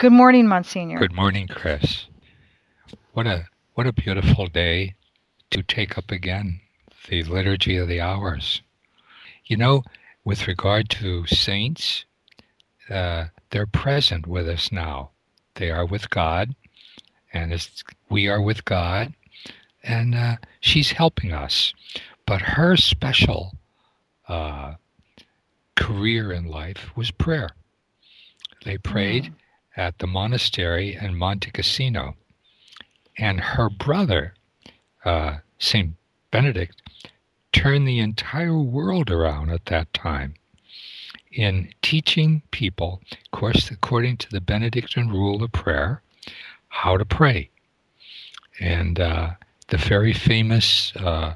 Good morning, Monsignor. Good morning, Chris. What a beautiful day to take up again the Liturgy of the Hours. You know, with regard to saints, they're present with us now. They are with God, and we are with God, and she's helping us. But her special career in life was prayer. They prayed at the monastery in Monte Cassino. And her brother, St. Benedict, turned the entire world around at that time in teaching people, of course, according to the Benedictine rule of prayer, how to pray. And the very famous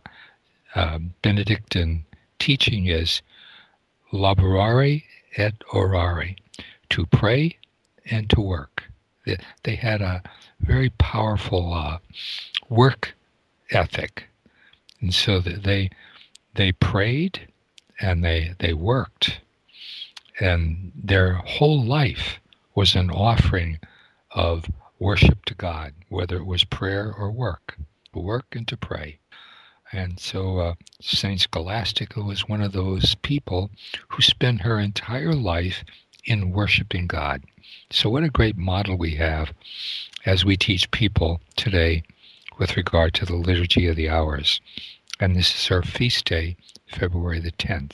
Benedictine teaching is laborare et orare, to pray and to work. They had a very powerful work ethic, and so they prayed and they worked, and their whole life was an offering of worship to God, whether it was prayer or work, to work and to pray. And so Saint Scholastica was one of those people who spent her entire life in worshiping God. So what a great model we have as we teach people today with regard to the Liturgy of the Hours. And this is our feast day, February the 10th.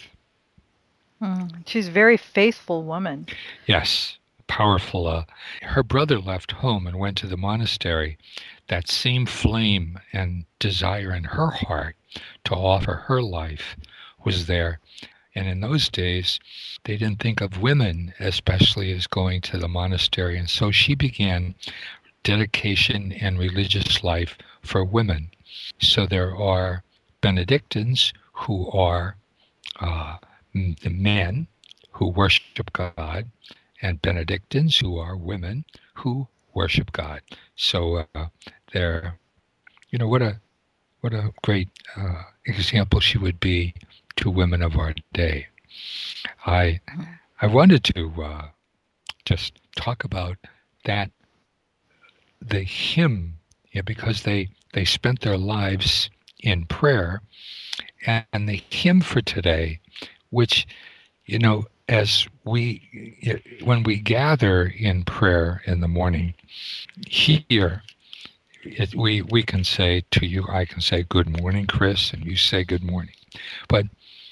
She's a very faithful woman. Yes, powerful. Her brother left home and went to the monastery. That same flame and desire in her heart to offer her life was there. And in those days, they didn't think of women especially as going to the monastery. And so she began dedication and religious life for women. So there are Benedictines who are the men who worship God, and Benedictines who are women who worship God. So they're, what a great example she would be to women of our day. I wanted to just talk about that, the hymn, because they spent their lives in prayer, and the hymn for today, which, as when we gather in prayer in the morning, here, we can say to you, I can say, good morning, Chris, and you say good morning. But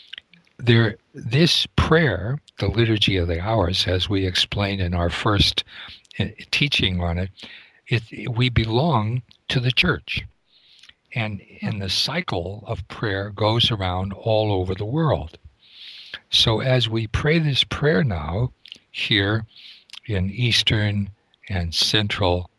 this prayer, the Liturgy of the Hours, as we explained in our first teaching on it, we belong to the church. And the cycle of prayer goes around all over the world. So as we pray this prayer now, here in Eastern and Central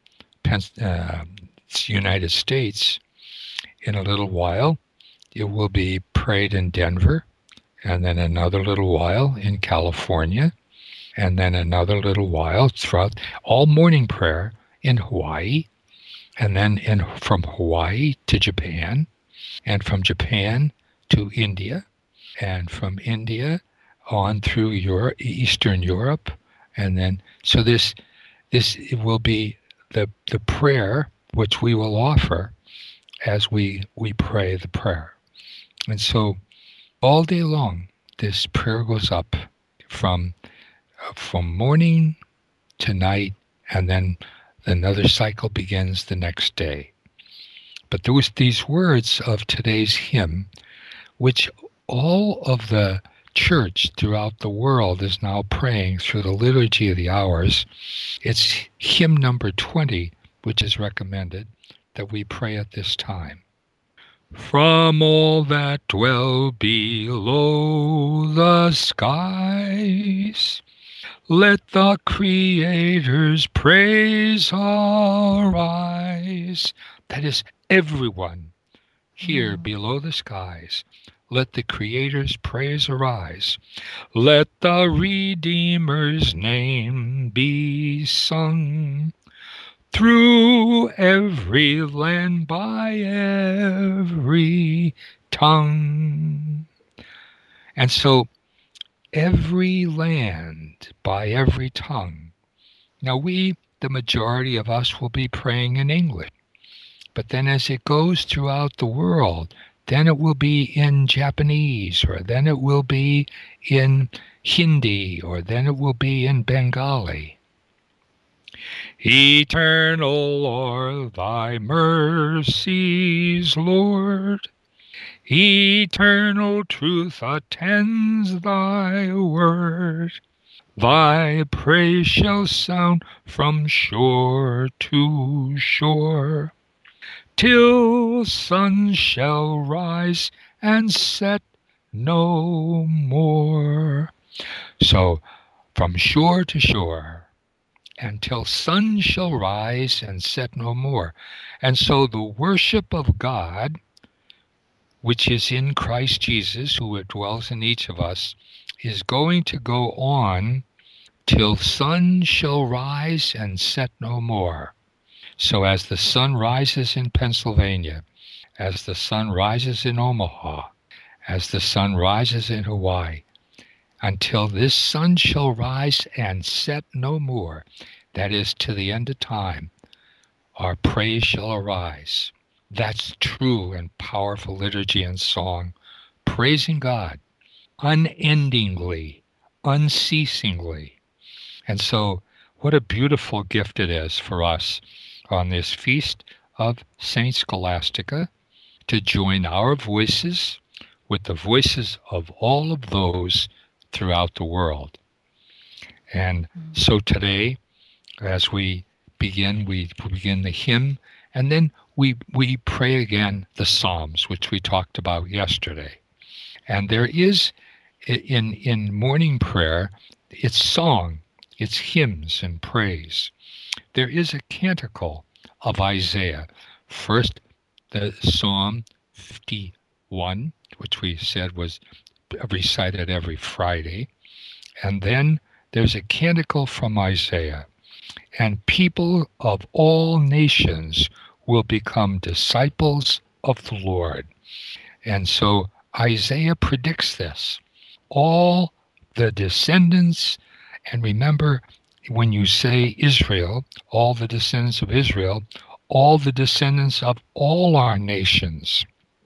United States, in a little while, it will be prayed in Denver, and then another little while in California, and then another little while throughout all morning prayer in Hawaii, and then from Hawaii to Japan, and from Japan to India, and from India on through Europe, Eastern Europe, and then so this will be the prayer which we will offer as we pray the prayer. And so all day long, this prayer goes up from morning to night, and then another cycle begins the next day. But there was these words of today's hymn, which all of the church throughout the world is now praying through the Liturgy of the Hours. It's hymn number 20, which is recommended that we pray at this time. From all that dwell below the skies, let the Creator's praise arise. That is, everyone here below the skies, let the Creator's praise arise. Let the Redeemer's name be sung through every land by every tongue. And so every land by every tongue. Now we the majority of us will be praying in English. But then as it goes throughout the world, then it will be in Japanese, or then it will be in Hindi, or then it will be in Bengali. Eternal are thy mercies, Lord. Eternal truth attends thy word. Thy praise shall sound from shore to shore, till sun shall rise and set no more. So, from shore to shore, until sun shall rise and set no more. And so the worship of God, which is in Christ Jesus, who dwells in each of us, is going to go on till sun shall rise and set no more. So as the sun rises in Pennsylvania, as the sun rises in Omaha, as the sun rises in Hawaii, until this sun shall rise and set no more, that is, to the end of time, our praise shall arise. That's true and powerful liturgy and song, praising God unendingly, unceasingly. And so, what a beautiful gift it is for us on this feast of Saint Scholastica to join our voices with the voices of all of those throughout the world. And so today, as we begin the hymn, and then we pray again the Psalms, which we talked about yesterday. And there is, in morning prayer, it's song, it's hymns and praise. There is a canticle of Isaiah. First, the Psalm 51, which we said was recited every Friday. And then there's a canticle from Isaiah. And people of all nations will become disciples of the Lord. And so Isaiah predicts this. All the descendants, and remember, when you say Israel, all the descendants of Israel, all the descendants of all our nations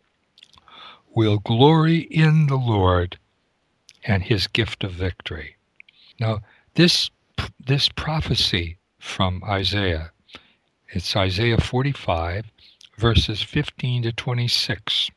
will glory in the Lord and his gift of victory. Now, this prophecy from Isaiah, it's Isaiah 45, verses 15 to 26.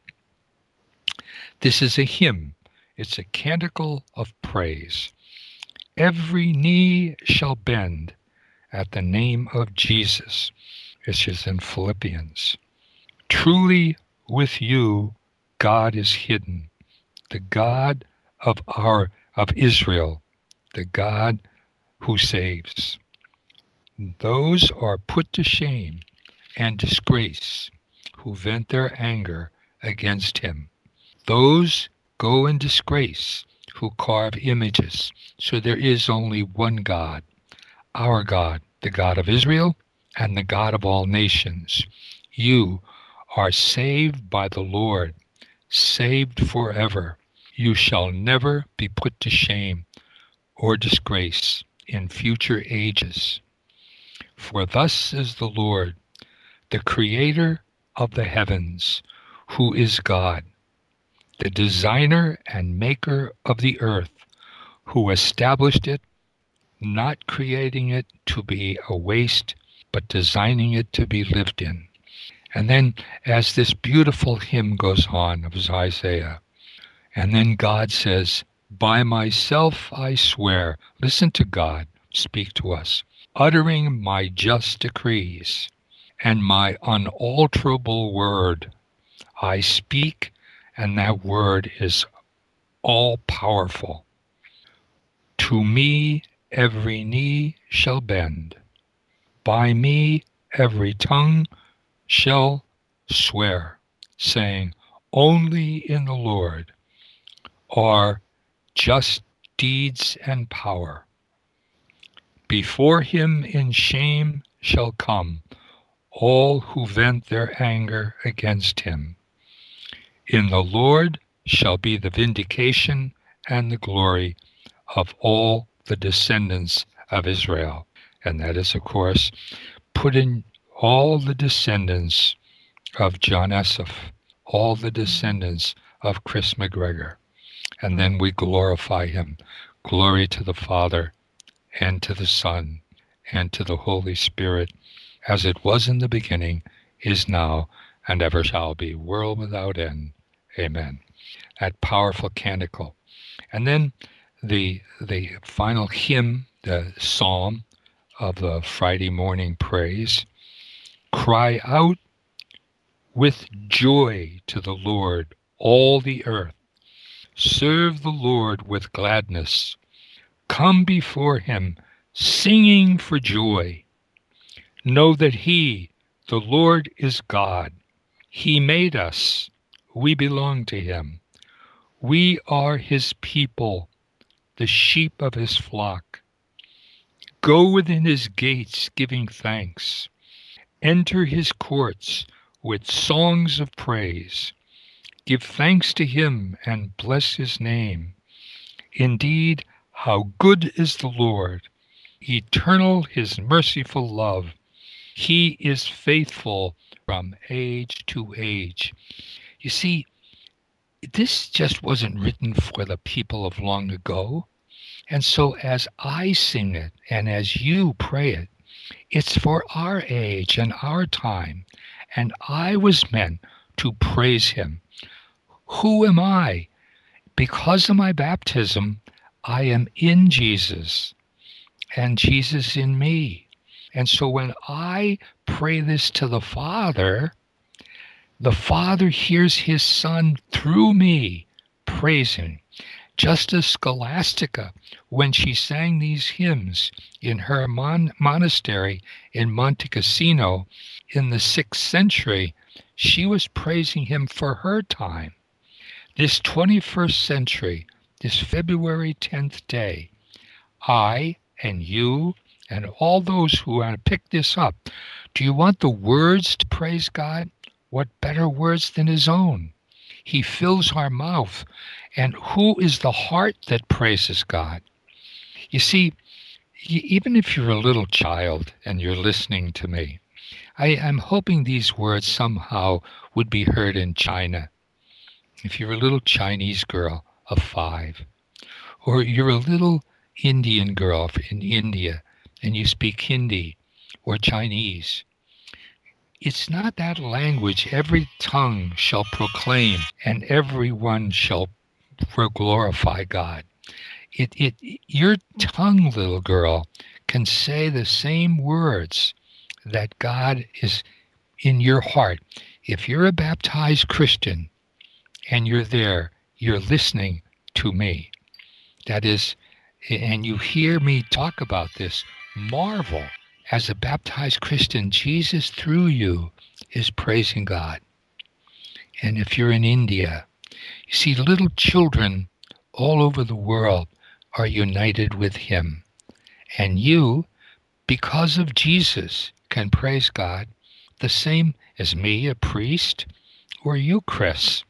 This is a hymn. It's a canticle of praise. Every knee shall bend at the name of Jesus, which is in Philippians. Truly with you God is hidden, the God of Israel, the God who saves. Those are put to shame and disgrace who vent their anger against him. Those go in disgrace who carve images. So there is only one God, our God, the God of Israel and the God of all nations. You are saved by the Lord, saved forever. You shall never be put to shame or disgrace in future ages. For thus says the Lord, the Creator of the heavens, who is God, the designer and maker of the earth, who established it, not creating it to be a waste, but designing it to be lived in. And then as this beautiful hymn goes on of Isaiah, and then God says, by myself I swear, listen to God speak to us, uttering my just decrees and my unalterable word. I speak, and that word is all-powerful. To me every knee shall bend. By me every tongue shall swear, saying, only in the Lord are just deeds and power. Before him in shame shall come all who vent their anger against him. In the Lord shall be the vindication and the glory of all the descendants of Israel. And that is, of course, put in all the descendants of John Esseff, all the descendants of Chris McGregor. And then we glorify him. Glory to the Father, and to the Son, and to the Holy Spirit, as it was in the beginning, is now, and ever shall be, world without end. Amen. That powerful canticle. And then the final hymn, the psalm of the Friday morning praise. Cry out with joy to the Lord, all the earth. Serve the Lord with gladness. Come before him, singing for joy. Know that he, the Lord, is God. He made us. We belong to him. We are his people, the sheep of his flock. Go within his gates giving thanks. Enter his courts with songs of praise. Give thanks to him and bless his name. Indeed, how good is the Lord! Eternal his merciful love. He is faithful from age to age. You see, this just wasn't written for the people of long ago. And so as I sing it and as you pray it, it's for our age and our time. And I was meant to praise him. Who am I? Because of my baptism, I am in Jesus and Jesus in me. And so when I pray this to the Father hears his Son through me praise him. Just as Scholastica, when she sang these hymns in her monastery in Monte Cassino in the 6th century, she was praising him for her time. This 21st century, this February 10th day, I and you and all those who want to pick this up, do you want the words to praise God? What better words than his own? He fills our mouth. And who is the heart that praises God? You see, even if you're a little child and you're listening to me, I'm hoping these words somehow would be heard in China. If you're a little Chinese girl of 5, or you're a little Indian girl in India and you speak Hindi or Chinese, it's not that language every tongue shall proclaim and everyone shall glorify God. Your tongue, little girl, can say the same words that God is in your heart. If you're a baptized Christian and you're there, you're listening to me. That is, and you hear me talk about this, marvel. As a baptized Christian, Jesus through you is praising God. And if you're in India, you see, little children all over the world are united with him. And you, because of Jesus, can praise God the same as me, a priest, or you, Chris.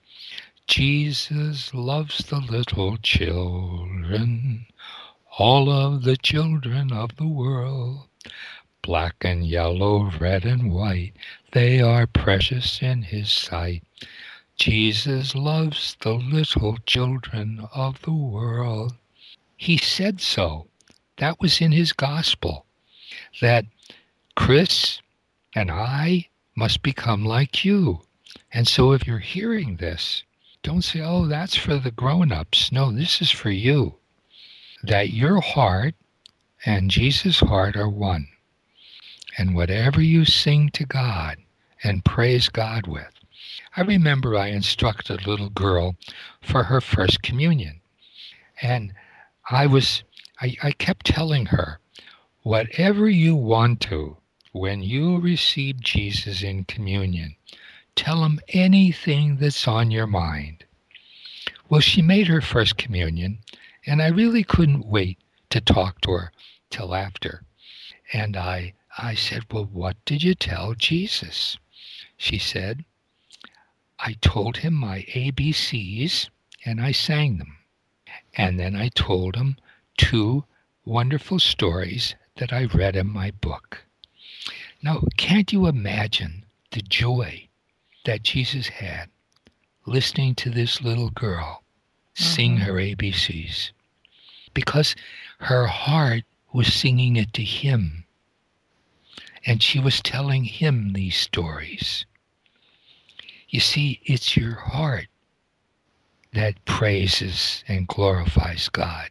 Jesus loves the little children, all of the children of the world. Black and yellow, red and white, they are precious in his sight. Jesus loves the little children of the world. He said so. That was in his gospel, that Chris and I must become like you. And so if you're hearing this, don't say, oh, that's for the grown-ups. No, this is for you. That your heart and Jesus' heart are one. And whatever you sing to God and praise God with. I remember I instructed a little girl for her first communion. And I kept telling her, whatever you want to, when you receive Jesus in communion, tell him anything that's on your mind. Well, she made her first communion, and I really couldn't wait to talk to her till after. And I said, well, what did you tell Jesus? She said, I told him my ABCs, and I sang them. And then I told him 2 wonderful stories that I read in my book. Now, can't you imagine the joy that Jesus had listening to this little girl sing her ABCs? Because her heart was singing it to him. And she was telling him these stories. You see, it's your heart that praises and glorifies God.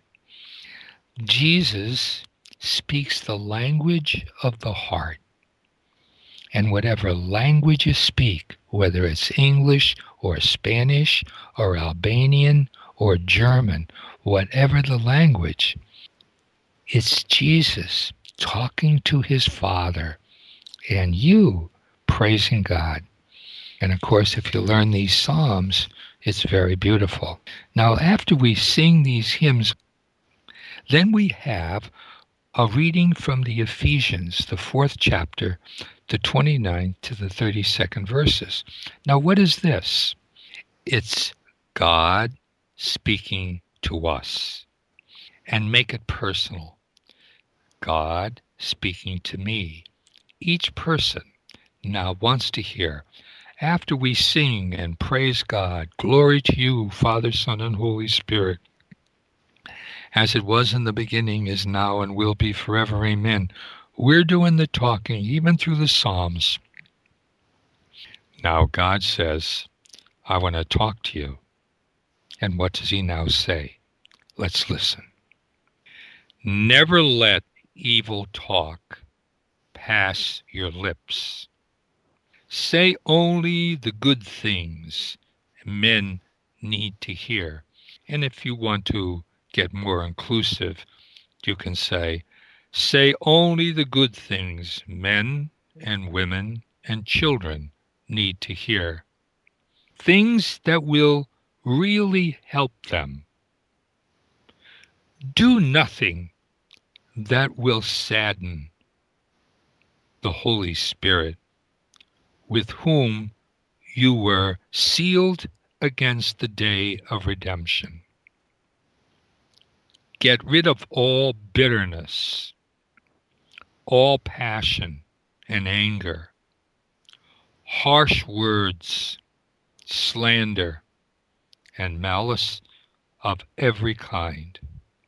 Jesus speaks the language of the heart. And whatever language you speak, whether it's English or Spanish or Albanian or German, whatever the language, it's Jesus talking to his Father and you praising God. And of course, if you learn these Psalms, it's very beautiful. Now, after we sing these hymns, then we have a reading from the Ephesians, the 4th chapter, the 29th to the 32nd verses. Now, what is this? It's God speaking to us. And make it personal. God speaking to me. Each person now wants to hear, after we sing and praise God, glory to you, Father, Son, and Holy Spirit, as it was in the beginning, is now, and will be forever, amen. We're doing the talking, even through the Psalms. Now God says, I want to talk to you. And what does he now say? Let's listen. Never let evil talk pass your lips. Say only the good things men need to hear. And if you want to get more inclusive, you can say only the good things men and women and children need to hear. Things that will really help them. Do nothing that will sadden the Holy Spirit, with whom you were sealed against the day of redemption. Get rid of all bitterness, all passion and anger, harsh words, slander, and malice of every kind.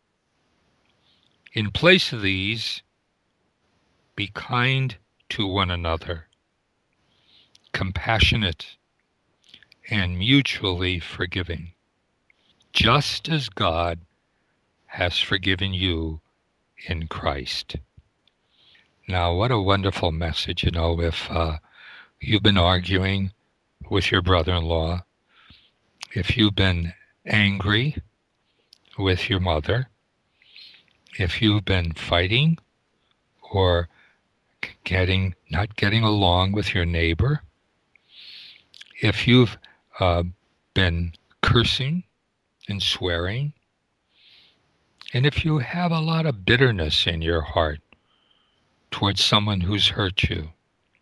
In place of these, be kind to one another, compassionate, and mutually forgiving, just as God has forgiven you in Christ. Now, what a wonderful message, if you've been arguing with your brother-in-law, if you've been angry with your mother, if you've been fighting or not getting along with your neighbor, if you've been cursing and swearing, and if you have a lot of bitterness in your heart towards someone who's hurt you.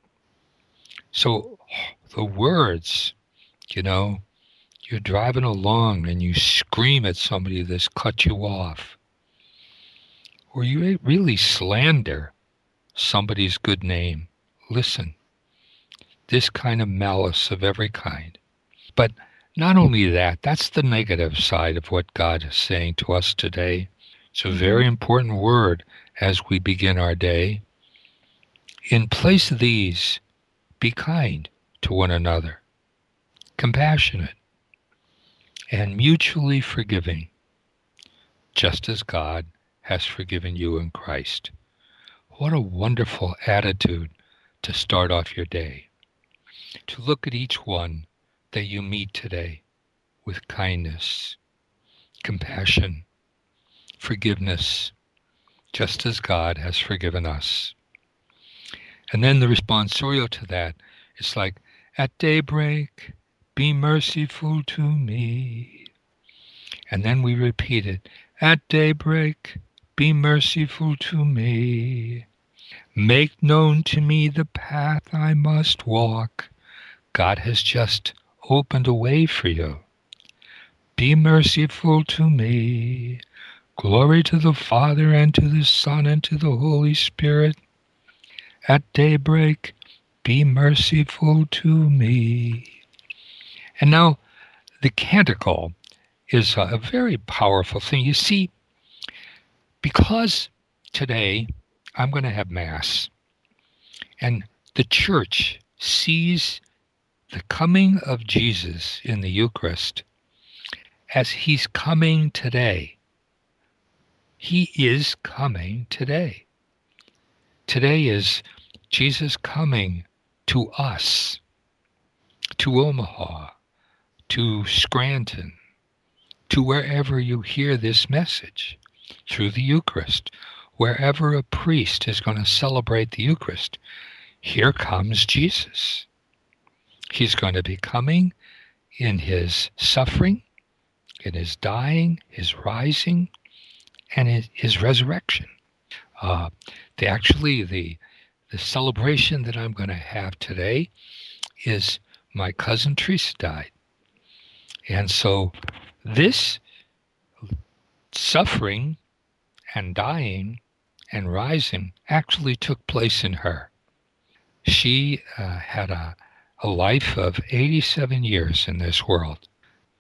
So the words, you're driving along and you scream at somebody that's cut you off, or you really slander somebody's good name. Listen, this kind of malice of every kind. But not only that, that's the negative side of what God is saying to us today. It's a very important word as we begin our day. In place of these, be kind to one another, compassionate, and mutually forgiving, just as God has forgiven you in Christ. What a wonderful attitude to start off your day. To look at each one that you meet today with kindness, compassion, forgiveness, just as God has forgiven us. And then the responsorial to that is like, at daybreak, be merciful to me. And then we repeat it, at daybreak, be merciful to me. Make known to me the path I must walk. God has just opened a way for you. Be merciful to me. Glory to the Father, and to the Son, and to the Holy Spirit. At daybreak, be merciful to me. And now, the canticle is a very powerful thing. You see, because today I'm going to have Mass, and the Church sees the coming of Jesus in the Eucharist as he's coming today. He is coming today. Today is Jesus coming to us, to Omaha, to Scranton, to wherever you hear this message, through the Eucharist. Wherever a priest is going to celebrate the Eucharist, here comes Jesus. He's going to be coming in his suffering, in his dying, his rising, and his resurrection. The celebration that I'm going to have today is my cousin Teresa died. And so this suffering and dying and rising actually took place in her. She had a life of 87 years in this world.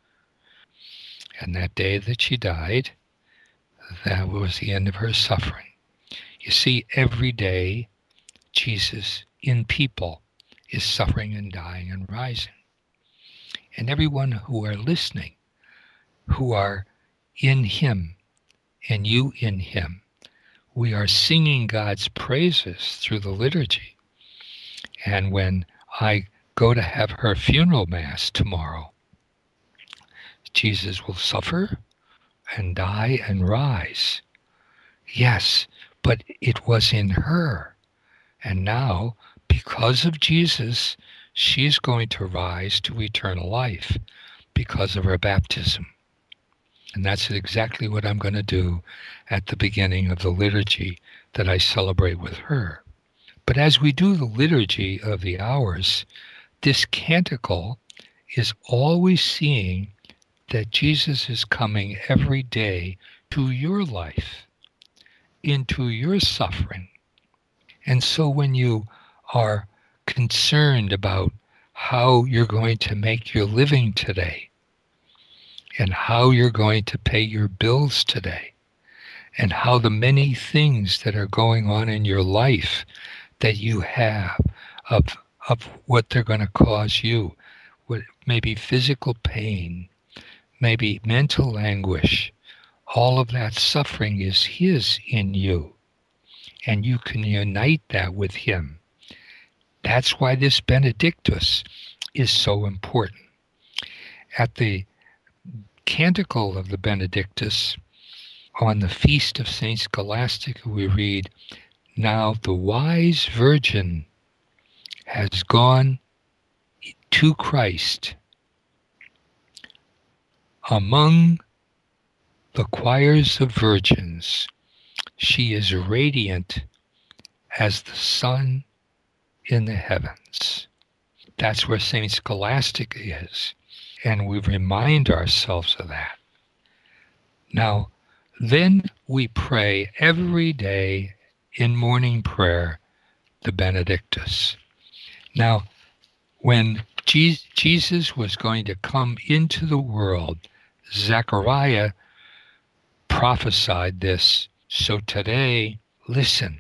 And that day that she died, that was the end of her suffering. You see, every day, Jesus in people is suffering and dying and rising. And everyone who are listening, who are in him, and you in him, we are singing God's praises through the liturgy. And when I go to have her funeral Mass tomorrow, Jesus will suffer and die and rise. Yes, but it was in her. And now, because of Jesus, she's going to rise to eternal life because of her baptism. And that's exactly what I'm going to do at the beginning of the liturgy that I celebrate with her. But as we do the liturgy of the hours, this canticle is always seeing that Jesus is coming every day to your life, into your suffering. And so when you are concerned about how you're going to make your living today, and how you're going to pay your bills today, and how the many things that are going on in your life that you have of what they're going to cause you, what maybe physical pain, maybe mental anguish, all of that suffering is his in you. And you can unite that with him. That's why this Benedictus is so important. At the canticle of the Benedictus, on the feast of Saint Scholastica, we read, "Now the wise virgin has gone to Christ. Among the choirs of virgins, she is radiant as the sun in the heavens." That's where Saint Scholastica is. And we remind ourselves of that. Now, then we pray every day in morning prayer the Benedictus. Now, when Jesus was going to come into the world, Zechariah prophesied this. So today, listen.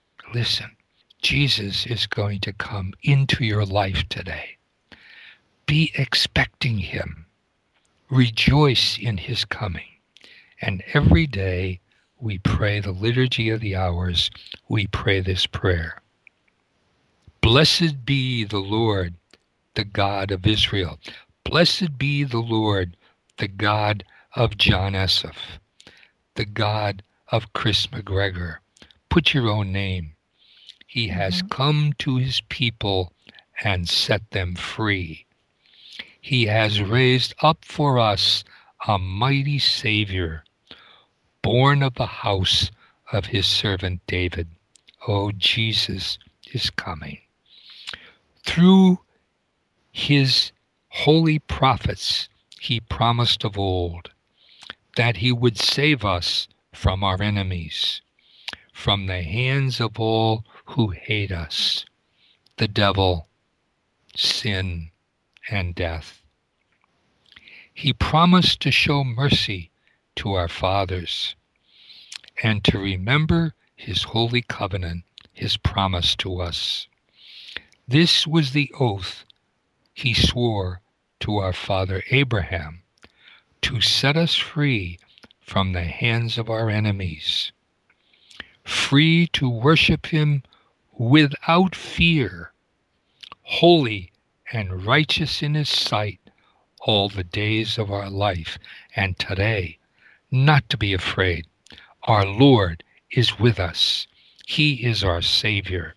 Jesus is going to come into your life today. Be expecting him. Rejoice in his coming. And every day we pray the Liturgy of the Hours. We pray this prayer. Blessed be the Lord, the God of Israel. Blessed be the Lord, the God of John Esseff, the God of Chris McGregor. Put your own name. He has come to his people and set them free. He has raised up for us a mighty Savior, born of the house of his servant David. Oh, Jesus is coming. Through his holy prophets, he promised of old that he would save us from our enemies, from the hands of all who hate us, the devil, sin, and death. He promised to show mercy to our fathers and to remember his holy covenant, his promise to us. This was the oath he swore to our father Abraham, to set us free from the hands of our enemies, free to worship him without fear, holy and righteous in his sight all the days of our life, and today, not to be afraid. Our Lord is with us. He is our Savior.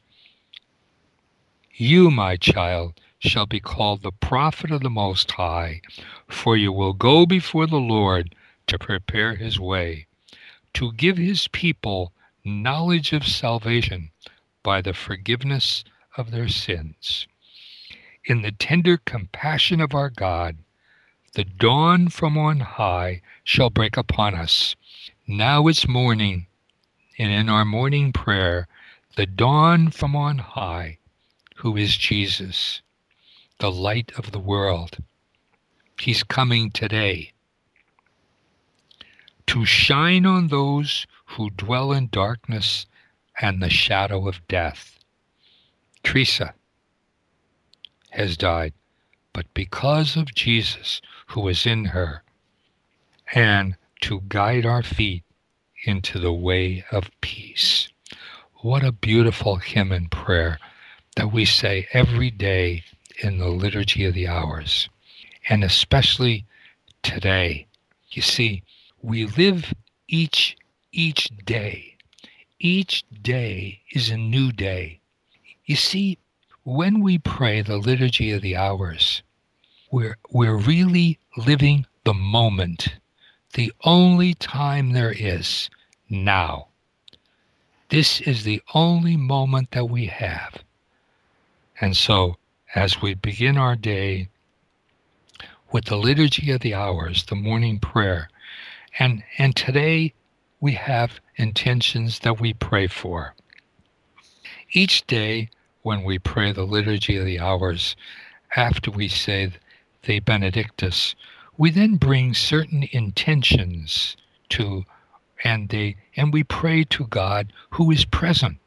You, my child, shall be called the prophet of the Most High, for you will go before the Lord to prepare his way, to give his people knowledge of salvation by the forgiveness of their sins. In the tender compassion of our God, the dawn from on high shall break upon us. Now it's morning, and in our morning prayer, the dawn from on high, who is Jesus, the light of the world. He's coming today to shine on those who dwell in darkness and the shadow of death. Teresa has died, but because of Jesus who is in her, and to guide our feet into the way of peace. What a beautiful hymn and prayer that we say every day in the Liturgy of the Hours, and especially today. You see, we live each day. Each day is a new day. You see, when we pray the Liturgy of the Hours, we're really living the moment, the only time there is, now. This is the only moment that we have. And so, as we begin our day with the Liturgy of the Hours, the morning prayer, and today we have intentions that we pray for. Each day when we pray the Liturgy of the Hours, after we say the Benedictus, we then bring certain intentions to, and we pray to God who is present.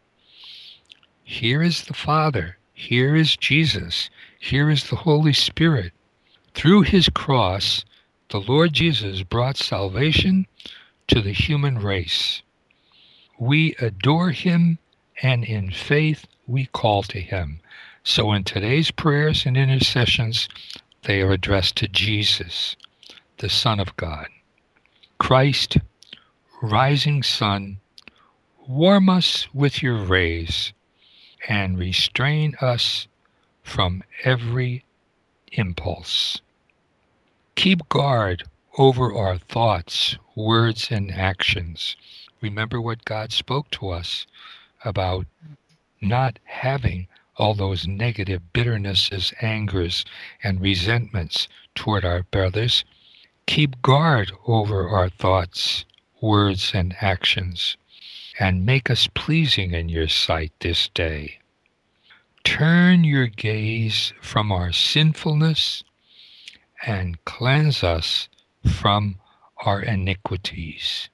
Here is the Father. Here is Jesus. Here is the Holy Spirit. Through his cross, the Lord Jesus brought salvation to the human race. We adore him, and in faith we call to him. So in today's prayers and intercessions, they are addressed to Jesus, the Son of God. Christ, rising sun, warm us with your rays, and restrain us from every impulse. Keep guard over our thoughts, words, and actions. Remember what God spoke to us about not having all those negative bitternesses, angers, and resentments toward our brothers. Keep guard over our thoughts, words, and actions, and make us pleasing in your sight this day. Turn your gaze from our sinfulness and cleanse us from our iniquities.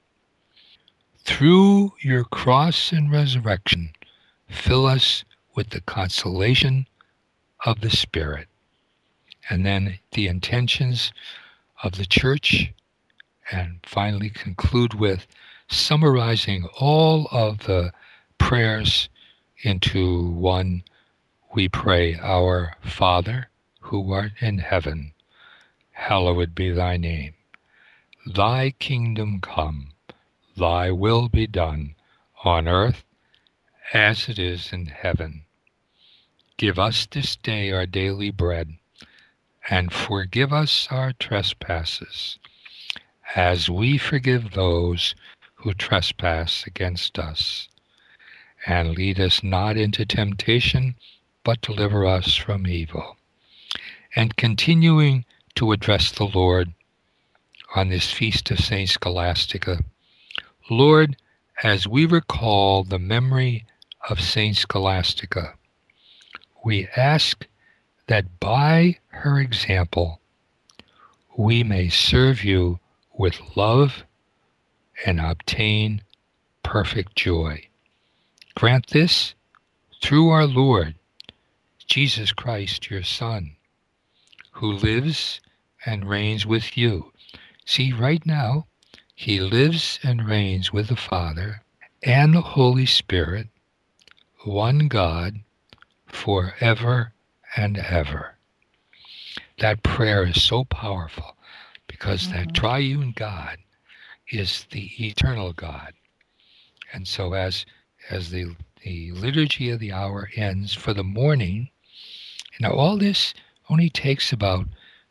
Through your cross and resurrection, fill us with the consolation of the Spirit. And then the intentions of the Church, and finally conclude with summarizing all of the prayers into one. We pray, Our Father, who art in heaven, hallowed be thy name. Thy kingdom come, thy will be done, on earth as it is in heaven. Give us this day our daily bread, and forgive us our trespasses, as we forgive those who trespass against us. And lead us not into temptation, but deliver us from evil. And continuing to address the Lord on this feast of Saint Scholastica, Lord, as we recall the memory of Saint Scholastica, we ask that by her example we may serve you with love and obtain perfect joy. Grant this through our Lord Jesus Christ, your Son, who lives and reigns with you. See, right now, he lives and reigns with the Father and the Holy Spirit, one God, forever and ever. That prayer is so powerful because that triune God is the eternal God. And so as the liturgy of the hour ends for the morning, all this only takes about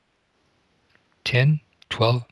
10, 12,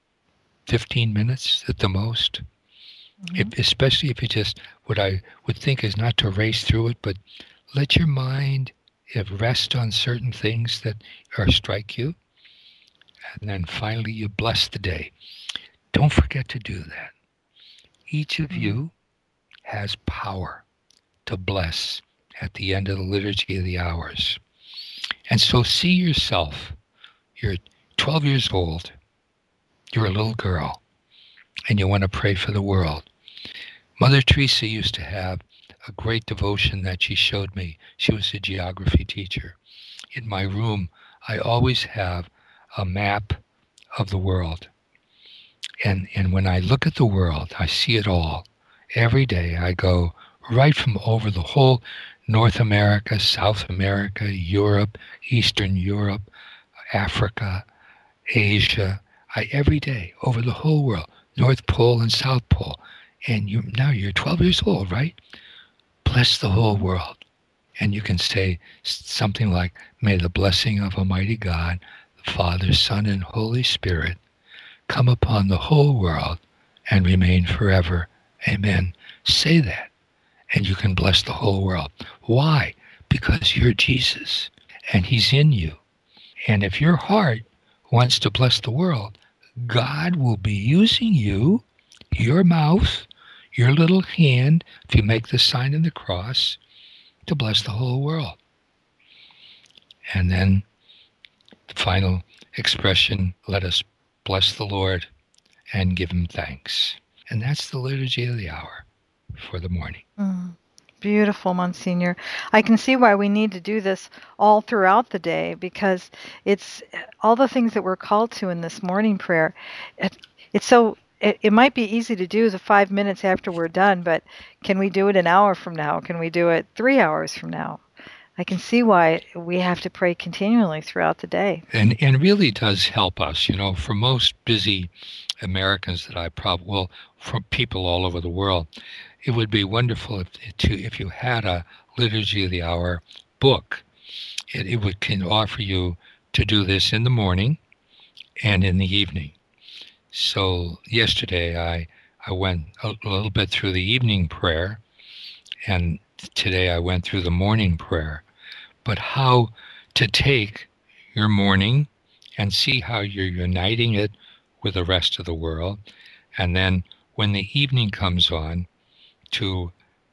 15 minutes at the most. Especially if you just, what I would think is not to race through it, but let your mind rest on certain things that strike you. And then finally you bless the day. Don't forget to do that. Each of you has power to bless at the end of the liturgy of the hours. And so see yourself. You're 12 years old. You're a little girl. And you want to pray for the world. Mother Teresa used to have a great devotion that she showed me. She was a geography teacher. In my room, I always have a map of the world. And when I look at the world, I see it all. Every day I go right from over the whole North America, South America, Europe, Eastern Europe, Africa, Asia. Every day over the whole world, North Pole and South Pole. And now you're 12 years old, right? Bless the whole world. And you can say something like, may the blessing of Almighty God, the Father, Son, and Holy Spirit come upon the whole world and remain forever. Amen. Say that, and you can bless the whole world. Why? Because you're Jesus, and he's in you. And if your heart wants to bless the world, God will be using you, your mouth, your little hand, if you make the sign of the cross, to bless the whole world. And then the final expression, let us bless the Lord and give him thanks. And that's the liturgy of the hour for the morning. Beautiful, Monsignor. I can see why we need to do this all throughout the day, because it's all the things that we're called to in this morning prayer. It might be easy to do the 5 minutes after we're done, but can we do it an hour from now? Can we do it 3 hours from now? I can see why we have to pray continually throughout the day. And really does help us, for most busy Americans that from people all over the world, it would be wonderful if you had a Liturgy of the Hour book. It can offer you to do this in the morning and in the evening. So yesterday I went a little bit through the evening prayer, and today I went through the morning prayer. But how to take your morning and see how you're uniting it with the rest of the world, and then when the evening comes on, to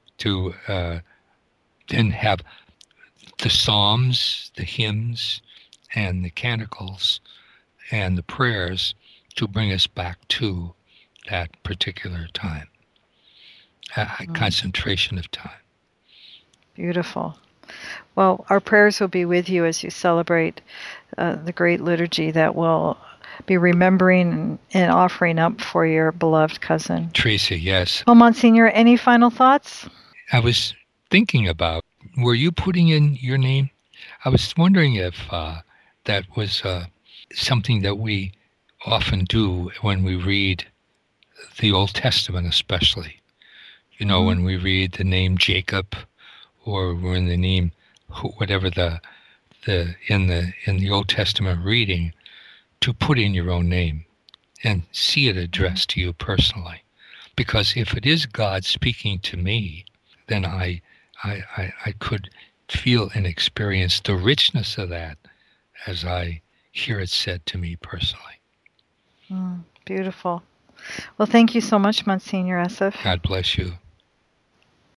then have the psalms, the hymns, and the canticles, and the prayers to bring us back to that particular time, concentration of time. Beautiful. Well, our prayers will be with you as you celebrate the great liturgy that we'll be remembering and offering up for your beloved cousin. Teresa, yes. Well, Monsignor, any final thoughts? I was thinking about, were you putting in your name? I was wondering if that was something that we often do when we read the Old Testament, especially. When we read the name Jacob, or when the name, whatever in the Old Testament reading, to put in your own name and see it addressed to you personally. Because if it is God speaking to me, then I could feel and experience the richness of that as I hear it said to me personally. Beautiful. Well, thank you so much, Monsignor Esif. God bless you.